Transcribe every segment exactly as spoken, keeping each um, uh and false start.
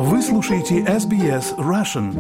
Вы слушаете эс би эс Russian.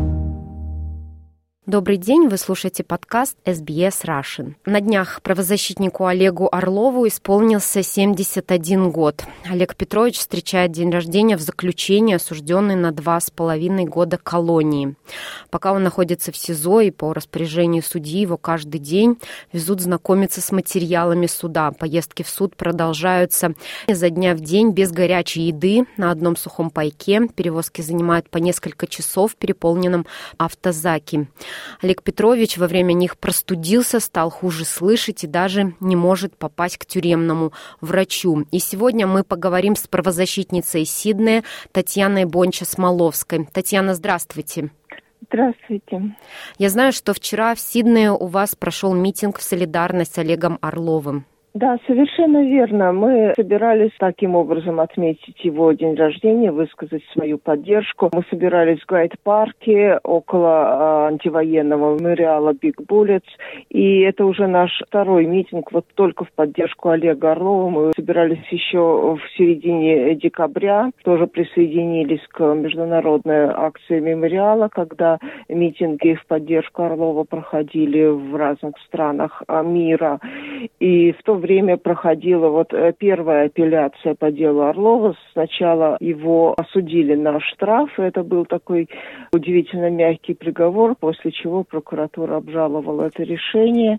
Добрый день, вы слушаете подкаст эс би эс Russian. На днях правозащитнику Олегу Орлову исполнился семьдесят один год. Олег Петрович встречает день рождения в заключении, осужденный на два с половиной года колонии. Пока он находится в СИЗО, и по распоряжению судьи его каждый день везут знакомиться с материалами суда. Поездки в суд продолжаются изо дня в день без горячей еды на одном сухом пайке. Перевозки занимают по несколько часов в переполненном автозаке. Олег Петрович во время них простудился, стал хуже слышать и даже не может попасть к тюремному врачу. И сегодня мы поговорим с правозащитницей Сиднея Татьяной Бонча-Смоловской. Татьяна, здравствуйте. Здравствуйте. Я знаю, что вчера в Сиднее у вас прошел митинг в солидарность с Олегом Орловым. Да, совершенно верно. Мы собирались таким образом отметить его день рождения, высказать свою поддержку. Мы собирались в Гайд-парке около антивоенного мемориала Big Bullets. И это уже наш второй митинг, вот только в поддержку Олега Орлова. Мы собирались еще в середине декабря, тоже присоединились к международной акции мемориала, когда митинги в поддержку Орлова проходили в разных странах мира. И в то время проходила вот первая апелляция по делу Орлова. Сначала его осудили на штраф. Это был такой удивительно мягкий приговор, после чего прокуратура обжаловала это решение.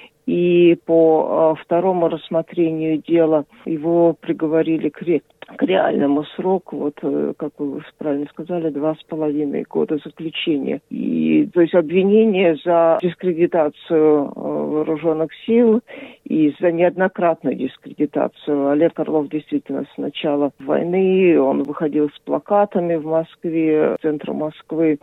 И по второму рассмотрению дела его приговорили к ре... к реальному сроку, вот, как вы правильно сказали, два с половиной года заключения. И, то есть, обвинение за дискредитацию вооруженных сил и за неоднократную дискредитацию. Олег Орлов действительно с начала войны, он выходил с плакатами в Москве, в центре Москвы,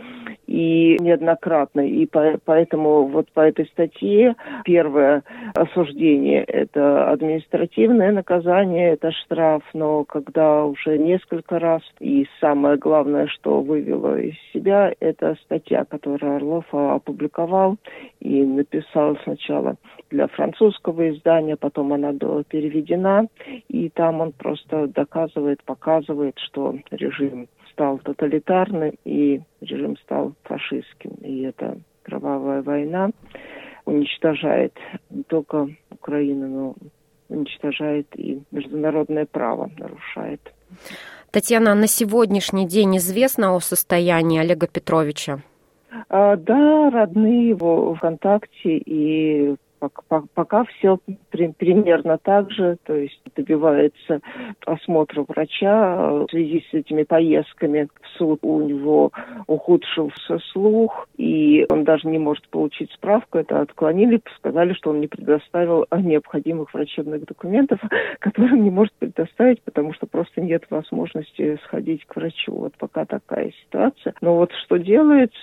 и неоднократно. И по, поэтому вот по этой статье первое осуждение – это административное наказание, это штраф, но когда уже несколько раз, и самое главное, что вывело из себя, это статья, которую Орлов опубликовал и написал сначала для французского издания, потом она была переведена, и там он просто доказывает, показывает, что режим стал тоталитарным и режим стал фашистским, и это кровавая война уничтожает не только Украину, но уничтожает и международное право, нарушает. Татьяна, на сегодняшний день известно о состоянии Олега Петровича? А, да, родные его ВКонтакте, и пока, пока все при, примерно так же, то есть добивается осмотра врача. В связи с этими поездками в суд у него ухудшился слух, и он даже не может получить справку. Это отклонили, сказали, что он не предоставил необходимых врачебных документов, которые он не может предоставить, потому что просто нет возможности сходить к врачу. Вот пока такая ситуация. Но вот что делается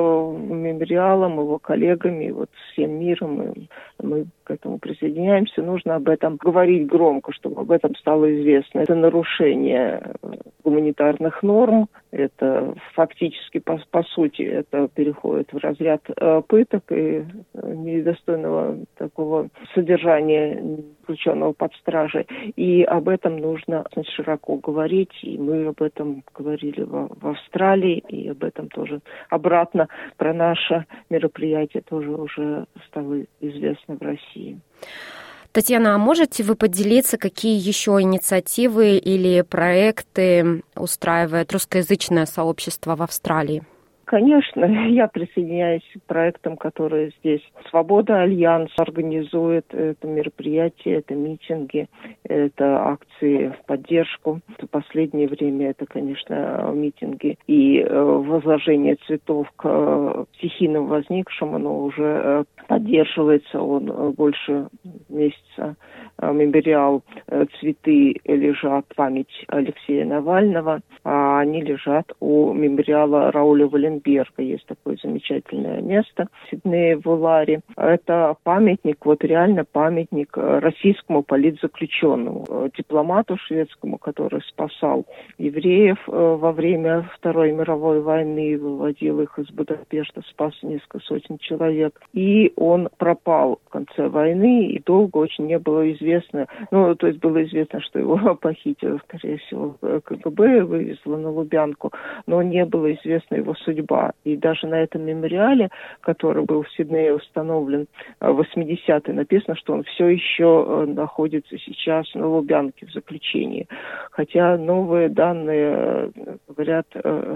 мемориалом, его коллегами, вот всем миром, и мы к этому присоединяемся, нужно об этом говорить громко, чтобы об этом стало известно. Это нарушение гуманитарных норм, это фактически, по, по сути, это переходит в разряд э, пыток и э, недостойного такого содержания заключенного под стражей. И об этом нужно, значит, широко говорить, и мы об этом говорили в, в Австралии, и об этом тоже обратно про наше мероприятие тоже уже стало известно в России. Татьяна, а можете вы поделиться, какие еще инициативы или проекты устраивает русскоязычное сообщество в Австралии? Конечно, я присоединяюсь к проектам, которые здесь. Свобода Альянс организует это мероприятие, это митинги, это акции в поддержку. В последнее время это, конечно, митинги и возложение цветов к стихийно возникшим, оно уже поддерживается, он больше месяца. Мемориал «Цветы» лежат в память Алексея Навального, а они лежат у мемориала Рауля Валенберга. Есть такое замечательное место в Сиднее, в Уларе. Это памятник, вот реально памятник российскому политзаключенному, дипломату шведскому, который спасал евреев во время Второй мировой войны, выводил их из Будапешта, спас несколько сотен человек. И он пропал в конце войны, и долго очень не было известно, известно, ну, то есть было известно, что его похитило, скорее всего, КГБ, вывезло на Лубянку, но не было известна его судьба. И даже на этом мемориале, который был в Сиднее установлен в восьмидесятые, написано, что он все еще находится сейчас на Лубянке в заключении. Хотя новые данные говорят,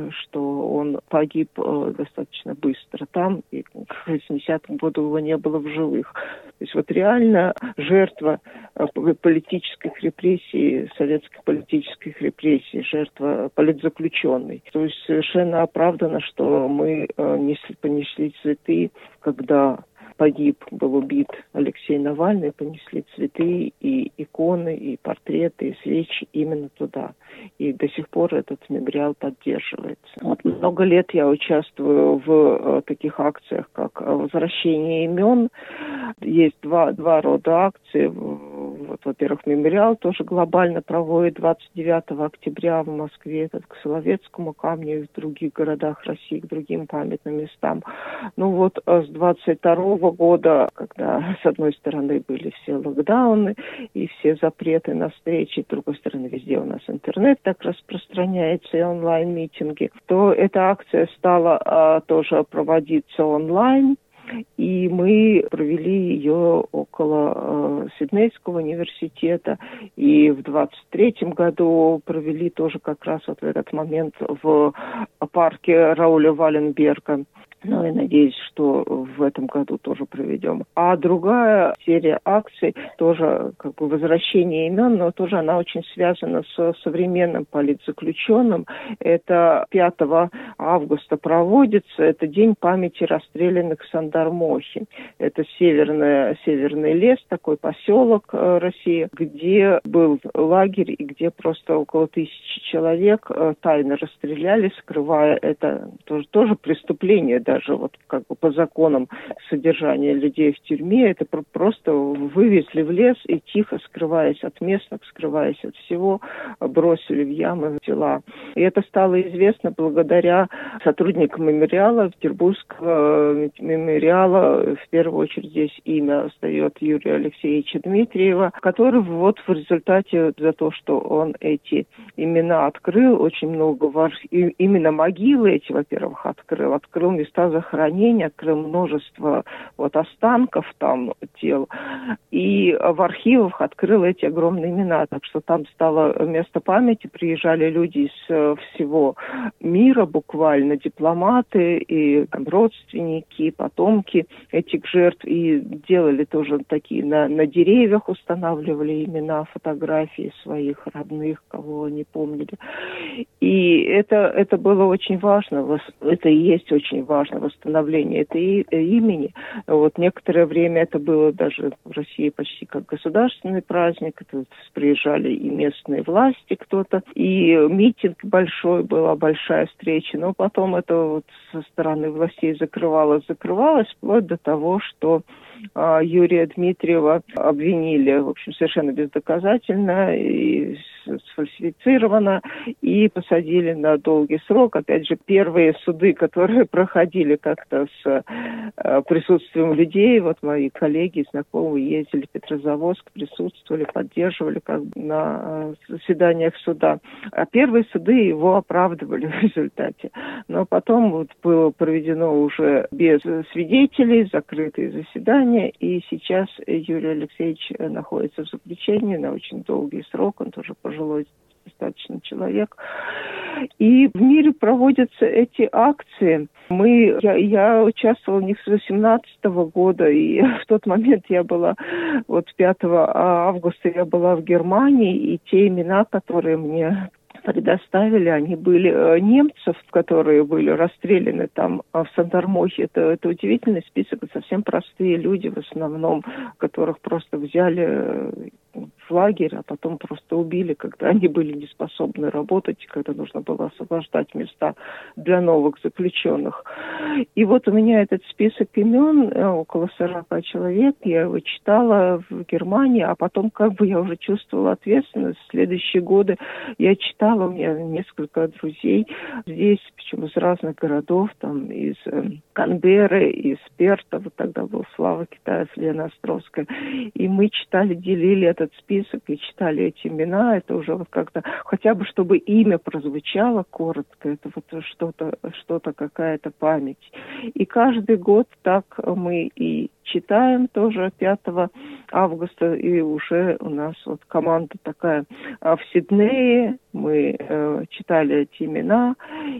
что он погиб достаточно быстро там, и к восьмидесятому году его не было в живых. То есть вот реально жертва политических репрессий, советских политических репрессий, жертва политзаключенной. То есть совершенно оправдано, что мы несли, понесли цветы, когда погиб, был убит Алексей Навальный, понесли цветы и иконы, и портреты, и свечи именно туда. И до сих пор этот мемориал поддерживается. Вот много лет я участвую в э, таких акциях, как возвращение имен. Есть два, два рода акций. Вот, во-первых, мемориал тоже глобально проводит двадцать девятого октября в Москве, этот к Соловецкому камню и в других городах России, к другим памятным местам. Ну вот с двадцать второго года, когда с одной стороны были все локдауны и все запреты на встречи, с другой стороны везде у нас интернет так распространяется и онлайн-митинги, то эта акция стала а, тоже проводиться онлайн. И мы провели ее около э, Сиднейского университета. И в двадцать третьем году провели тоже как раз вот в этот момент в парке Рауля Валенберга. Ну и надеюсь, что в этом году тоже проведем. А другая серия акций, тоже как бы возвращение имен, но тоже она очень связана с современным политзаключенным. Это пятого августа проводится. Это День памяти расстрелянных в Сандармохе. Это северный, северный лес, такой поселок э, России, где был лагерь и где просто около тысячи человек э, тайно расстреляли, скрывая это. Тоже, тоже преступление, даже вот как бы по законам содержания людей в тюрьме, это просто вывезли в лес и тихо, скрываясь от местных, скрываясь от всего, бросили в ямы тела. И это стало известно благодаря сотрудникам мемориала, Петербургского мемориала. В первую очередь здесь имя встает Юрия Алексеевича Дмитриева, который вот в результате за то, что он эти имена открыл, очень много вар... и именно могилы эти, во-первых, открыл, открыл места захоронения, открыл множество вот останков там тел, и в архивах открыл эти огромные имена, так что там стало место памяти, приезжали люди из всего мира буквально, дипломаты и там, родственники, потомки этих жертв, и делали тоже такие, на, на деревьях устанавливали имена, фотографии своих родных, кого они помнили. И это, это было очень важно, это и есть очень важно, восстановление этой имени. Вот некоторое время это было даже в России почти как государственный праздник, это приезжали и местные власти кто-то, и митинг большой, была большая встреча, но потом это вот со стороны властей закрывалось, закрывалось, вплоть до того, что а, Юрия Дмитриева обвинили, в общем, совершенно бездоказательно и сфальсифицировано, и посадили на долгий срок. Опять же, первые суды, которые проходили как-то с э, присутствием людей, вот мои коллеги, знакомые ездили в Петрозаводск, присутствовали, поддерживали как бы на э, заседаниях суда. А первые суды его оправдывали в результате. Но потом вот было проведено уже без свидетелей, закрытые заседания, и сейчас Юрий Алексеевич находится в заключении на очень долгий срок, он тоже пожилой достаточно человек. И в мире проводятся эти акции. Мы, я, я участвовала в них с восемнадцатого года, и в тот момент я была, вот пятого августа я была в Германии, и те имена, которые мне предоставили, они были э, немцев, которые были расстреляны там в Сандармохе. Это, это удивительный список, совсем простые люди в основном, которых просто взяли, в лагерь, а потом просто убили, когда они были не способны работать, когда нужно было освобождать места для новых заключенных. И вот у меня этот список имен, около сорока человек, я его читала в Германии, а потом как бы я уже чувствовала ответственность. В следующие годы я читала, у меня несколько друзей здесь, причем из разных городов, там из э, Канберры, из Перта, вот тогда был Слава Китаев, Лена Островская. И мы читали, делили этот список и читали эти имена. Это уже вот как-то, хотя бы чтобы имя прозвучало коротко, это вот что-то, что-то какая-то память. И каждый год так мы и читаем тоже пятого августа, и уже у нас вот команда такая в Сиднее, мы э, читали эти имена,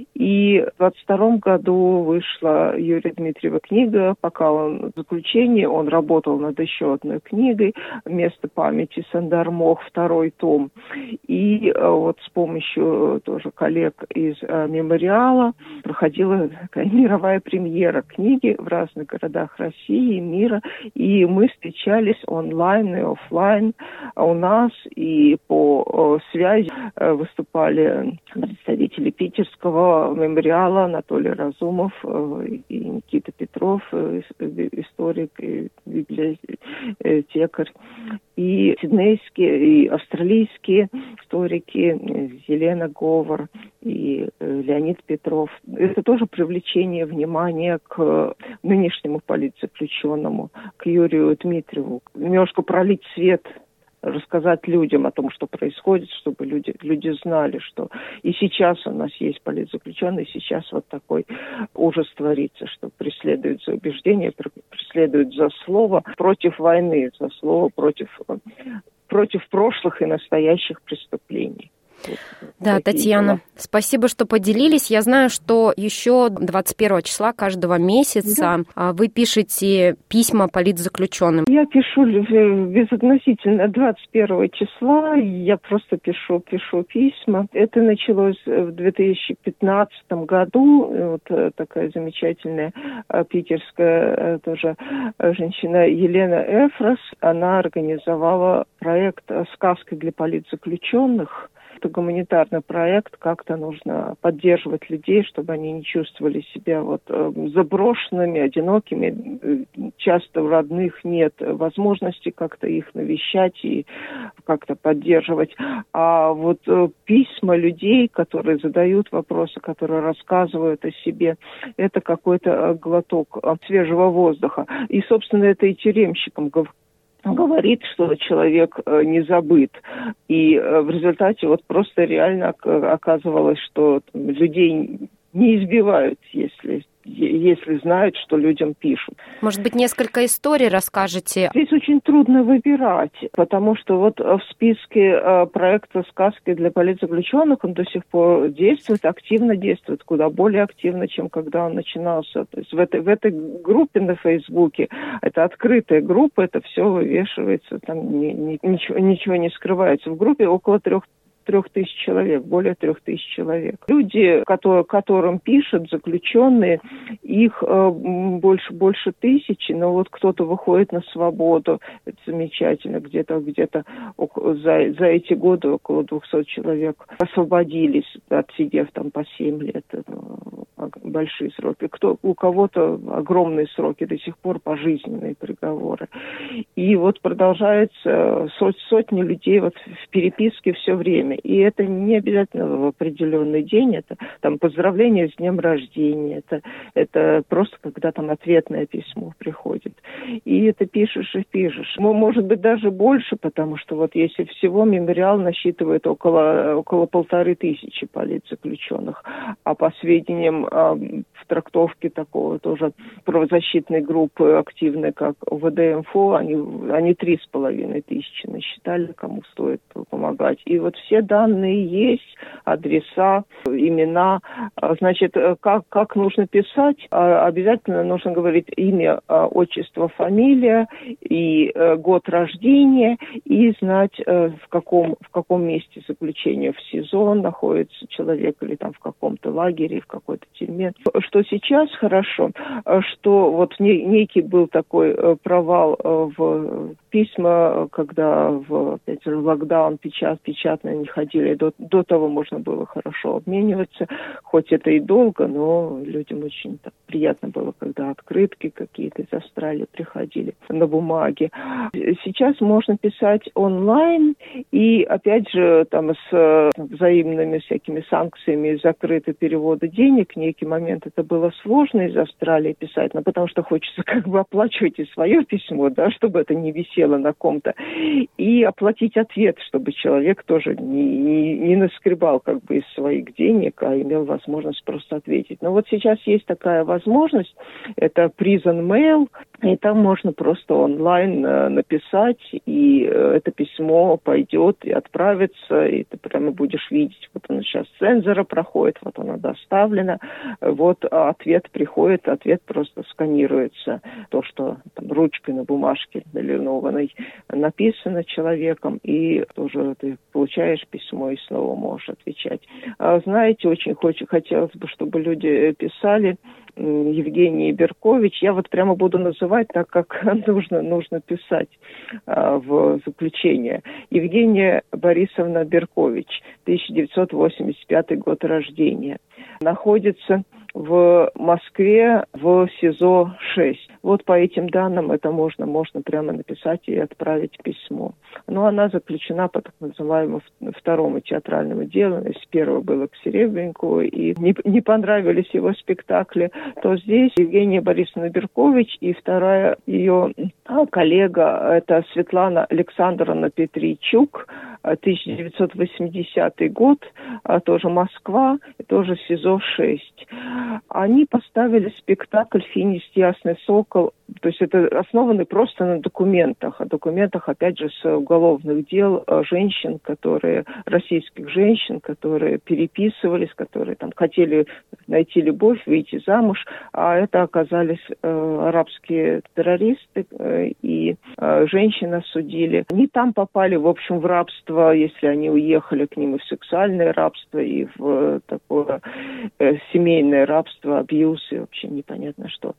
и в двадцать втором году вышла Юрия Дмитриева книга, пока он в заключении, он работал над еще одной книгой «Место памяти Сандармох», второй том, и э, вот с помощью тоже коллег из э, мемориала проходила такая мировая премьера книги в разных городах России, мира, и мы встречались онлайн и офлайн у нас, и по э, связи э, выступали представители питерского мемориала Анатолий Разумов э, и Никита Петров, э, историк и библиотекарь, и сиднейские, и австралийские историки, Елена Говор и э, Леонид Петров. Это тоже привлечение внимания к нынешнему политзаключенному, к Юрию Дмитриеву. Немножко пролить свет, рассказать людям о том, что происходит, чтобы люди, люди знали, что и сейчас у нас есть политзаключенные, и сейчас вот такой ужас творится, что преследуют за убеждения, преследуют за слово против войны, за слово против, против прошлых и настоящих преступлений. Да, Татьяна, дела. Спасибо, что поделились. Я знаю, что еще двадцать первого числа каждого месяца да. вы пишете письма политзаключенным. Я пишу безотносительно двадцать первого числа, я просто пишу, пишу письма. Это началось в две тысячи пятнадцатом году. Вот такая замечательная питерская тоже женщина Елена Эфрос, она организовала проект «Сказки для политзаключенных». Это гуманитарный проект, как-то нужно поддерживать людей, чтобы они не чувствовали себя вот заброшенными, одинокими. Часто у родных нет возможности как-то их навещать и как-то поддерживать. А вот письма людей, которые задают вопросы, которые рассказывают о себе, это какой-то глоток свежего воздуха. И, собственно, это и тюремщикам говорит, что человек э, не забыт. И э, в результате вот просто реально оказывалось, что там, людей не избивают, если, если знают, что людям пишут. Может быть, несколько историй расскажете? Здесь очень трудно выбирать, потому что вот в списке э, проекта «Сказки для политзаключенных» он до сих пор действует, активно действует, куда более активно, чем когда он начинался. То есть в этой, в этой группе на Фейсбуке, это открытая группа, это все вывешивается, там ни, ни, ничего, ничего не скрывается. В группе около трех трех тысяч человек, более трех тысяч человек. Люди, которые, которым пишут, заключенные, их э, больше, больше тысячи, но вот кто-то выходит на свободу, это замечательно, где-то, где-то за, за эти годы около двухсот человек освободились, отсидев там по семь лет, ну, большие сроки. Кто, у кого-то огромные сроки, до сих пор пожизненные приговоры. И вот продолжается сот, сотни людей вот в переписке все время. И это не обязательно в определенный день, это там поздравление с днем рождения, это, это просто когда там ответное письмо приходит. И это пишешь и пишешь. Может быть, даже больше, потому что вот если всего мемориал насчитывает около, около полторы тысячи политзаключенных, а по сведениям а, в трактовке такого тоже правозащитной группы активной, как ВД-Инфо, они, они три с половиной тысячи насчитали, кому стоит помогать. И вот все данные есть, адреса, имена. Значит, как, как нужно писать? Обязательно нужно говорить имя, отчество, фамилия и год рождения, и знать, в каком, в каком месте заключения в СИЗО находится человек, или там в каком-то лагере, в какой-то тюрьме. Что сейчас хорошо, что вот некий был такой провал в письма, когда в, опять же, локдаун печат, печатные не ходили, до, до того можно было хорошо обмениваться, хоть это и долго, но людям очень так приятно было, когда открытки какие-то из Австралии приходили на бумаге. Сейчас можно писать онлайн, и опять же там с взаимными всякими санкциями закрыты переводы денег. В некий момент это было сложно из Австралии писать, но потому что хочется как бы оплачивать и свое письмо, да, чтобы это не висело на ком-то, и оплатить ответ, чтобы человек тоже не, не, не наскребал как бы из своих денег, а имел возможность просто ответить. Но вот сейчас есть такая возможность, это Prison Mail, и там можно просто онлайн э, написать, и э, это письмо пойдет и отправится, и ты прямо будешь видеть, вот оно сейчас цензора проходит, вот оно доставлено, вот ответ приходит, ответ просто сканируется, то, что там ручкой на бумажке линованной написано человеком, и тоже ты получаешь письмо и снова можешь отвечать. А, знаете, очень хочу, хотелось бы, чтобы люди писали. Евгений Беркович, я вот прямо буду называть так, как нужно, нужно писать а, в заключение. Евгения Борисовна Беркович, тысяча девятьсот восемьдесят пятый год рождения. Находится в Москве в СИЗО шесть. Вот по этим данным это можно, можно прямо написать и отправить письмо. Но она заключена по так называемому второму театральному делу. Если первое было к Серебренникову и не, не понравились его спектакли, то здесь Евгения Борисовна Беркович и вторая ее коллега, это Светлана Александровна Петричук, тысяча девятьсот восьмидесятый год, тоже Москва, тоже СИЗО шесть. Они поставили спектакль «Финист Ясный Сокол». То есть это основано просто на документах. О документах, опять же, с уголовных дел женщин, которые, российских женщин, которые переписывались, которые там хотели найти любовь, выйти замуж, а это оказались э, арабские террористы, э, и э, женщин осудили. Они там попали, в общем, в рабство, если они уехали к ним и в сексуальное рабство, и в э, такое э, семейное рабство, абьюз, и вообще непонятно что.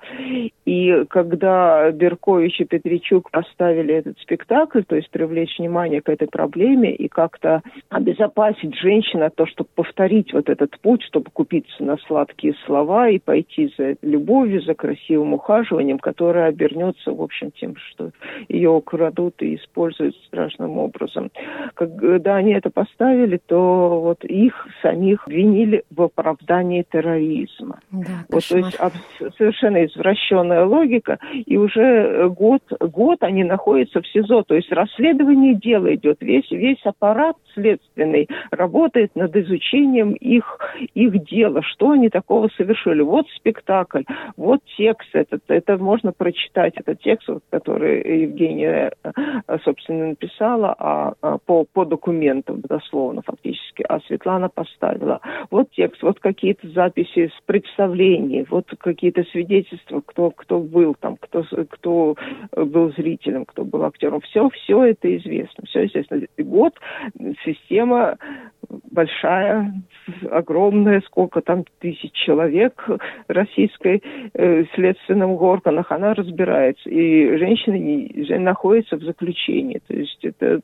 И когда Когда Беркович и Петричук поставили этот спектакль, то есть привлечь внимание к этой проблеме и как-то обезопасить женщин от того, чтобы повторить вот этот путь, чтобы купиться на сладкие слова и пойти за любовью, за красивым ухаживанием, которое обернется, в общем, тем, что ее украдут и используют страшным образом. Когда они это поставили, то вот их самих обвинили в оправдании терроризма. Да, вот, то есть совершенно извращенная логика. И уже год, год они находятся в СИЗО. То есть расследование дела идет. Весь, весь аппарат следственный работает над изучением их, их дела. Что они такого совершили? Вот спектакль, вот текст этот. Это можно прочитать. Это текст, который Евгения, собственно, написала а, а, по, по документам, дословно, фактически. А Светлана поставила. Вот текст, вот какие-то записи с представлений, вот какие-то свидетельства, кто, кто был там, кто, кто был зрителем, кто был актером. Все, все это известно. Все известно. Год, система большая, огромная, сколько там тысяч человек российской э, следственных органах, она разбирается. И женщины не, находятся в заключении. То есть это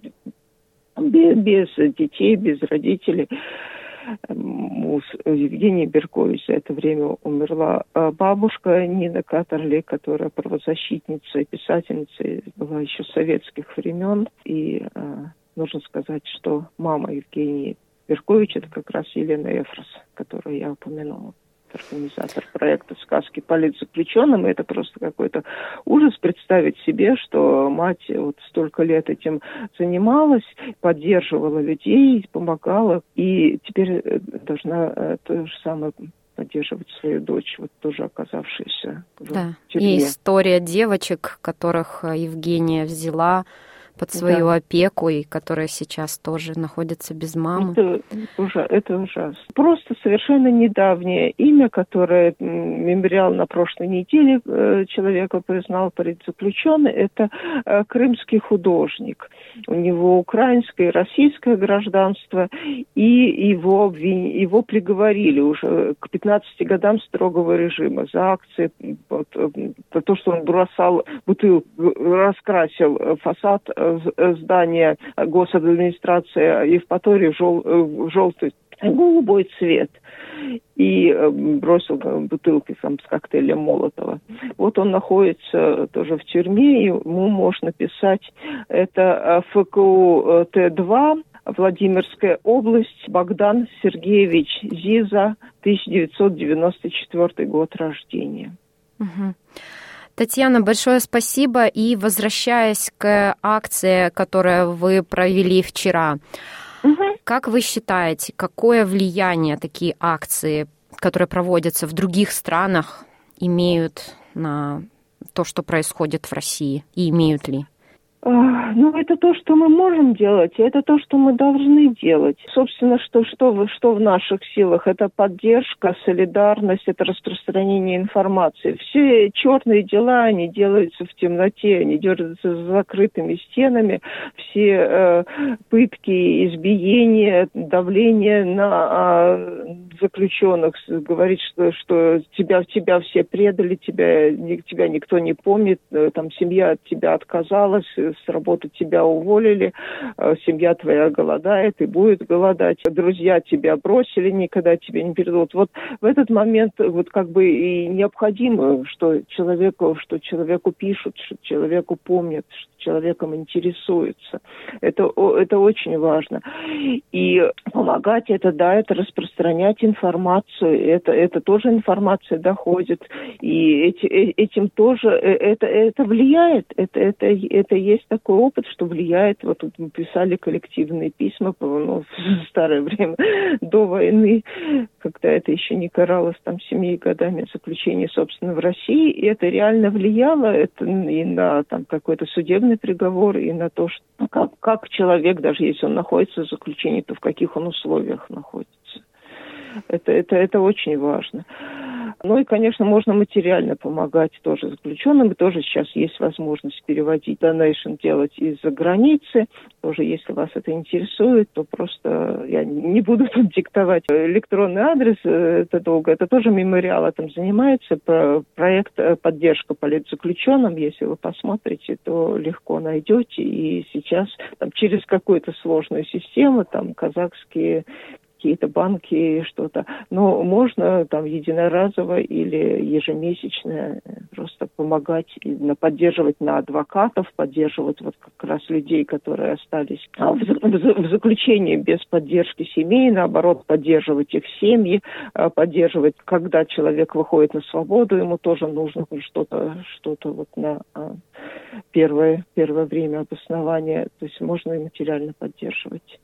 без, без детей, без родителей. У Евгении Беркович за это время умерла бабушка Нина Каттерли, которая правозащитница и писательница, была еще с советских времен. И э, нужно сказать, что мама Евгении Беркович — это как раз Елена Эфрос, которую я упомянула. Организатор проекта «Сказки политзаключенным». И это просто какой-то ужас представить себе, что мать вот столько лет этим занималась, поддерживала людей, помогала, и теперь должна то же самое поддерживать свою дочь, вот тоже оказавшуюся в да. тюрьме. И история девочек, которых Евгения взяла, под свою да. опеку, и которая сейчас тоже находится без мамы. Это, ужа- это ужасно. Просто совершенно недавнее имя, которое мемориал на прошлой неделе э, человека признал политзаключенный, это э, крымский художник. У него украинское и российское гражданство, и его, обвин... его приговорили уже к пятнадцати годам строгого режима за акции, вот, за то, что он бросал бутылку, раскрасил фасад здания госадминистрации Евпатории в, жел... в желтый, голубой цвет. И бросил бутылки там, с коктейлем Молотова. Вот он находится тоже в тюрьме, и ему можно писать, это эф ка у тэ два, Владимирская область, Богдан Сергеевич Зиза, тысяча девятьсот девяносто четвёртый год рождения. Угу. Татьяна, большое спасибо. И возвращаясь к акции, которую вы провели вчера, угу. Как вы считаете, какое влияние такие акции, которые проводятся в других странах, имеют на то, что происходит в России, и имеют ли? Ну, это то, что мы можем делать, и это то, что мы должны делать. Собственно, что, что, что в наших силах? Это поддержка, солидарность, это распространение информации. Все черные дела, они делаются в темноте, они делаются за закрытыми стенами. Все э, пытки, избиения, давление на э, заключенных, говорить, что, что тебя, тебя все предали, тебя, тебя никто не помнит, э, там семья от тебя отказалась, с работы тебя уволили, семья твоя голодает и будет голодать, друзья тебя бросили, никогда тебя не передадут. Вот в этот момент вот как бы и необходимо, что человеку, что человеку пишут, что человеку помнят, что человеком интересуются. Это, это очень важно. И помогать это, да, это распространять информацию, это, это тоже информация доходит, и эти, этим тоже, это, это влияет, это, это, это есть такой опыт, что влияет. Вот тут мы писали коллективные письма, ну, в старое время, до войны, когда это еще не каралось там семью годами заключения, собственно, в России, и это реально влияло это и на там какой-то судебный приговор, и на то, что как, как человек, даже если он находится в заключении, то в каких он условиях находится. Это, это, это очень важно. Ну и, конечно, можно материально помогать тоже заключенным. Тоже сейчас есть возможность переводить донейшн, делать из-за границы. Тоже, если вас это интересует, то просто я не буду тут диктовать электронный адрес. Это долго. Это тоже мемориал этим занимается. Проект «Поддержка политзаключенным». Если вы посмотрите, то легко найдете. И сейчас там, через какую-то сложную систему, там казахские какие-то банки, что-то. Но можно там единоразово или ежемесячно просто помогать, поддерживать на адвокатов, поддерживать вот как раз людей, которые остались в заключении без поддержки семей, наоборот, поддерживать их семьи, поддерживать, когда человек выходит на свободу, ему тоже нужно что-то, что-то вот на первое, первое время обоснования, то есть можно и материально поддерживать.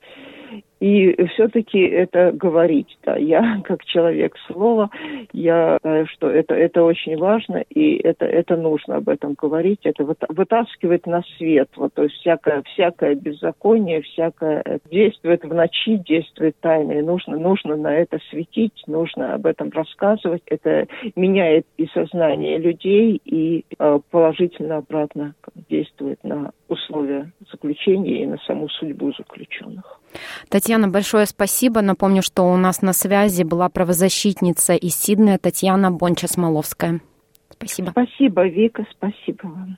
И все-таки это говорить, да, я как человек слова, я знаю, что это, это очень важно, и это, это нужно об этом говорить, это вытаскивать на свет, вот, то есть всякое, всякое беззаконие, всякое действует в ночи, действует тайно, и нужно, нужно на это светить, нужно об этом рассказывать, это меняет и сознание людей, и э, положительно обратно действует на условия заключения и на саму судьбу заключенных. Татьяна, большое спасибо. Напомню, что у нас на связи была правозащитница из Сиднея Татьяна Бонча-Смоловская. Спасибо. Спасибо, Вика, спасибо вам.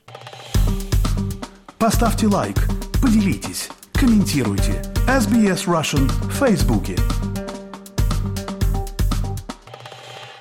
Поставьте лайк, поделитесь, комментируйте. эс би эс Russian в Фейсбуке.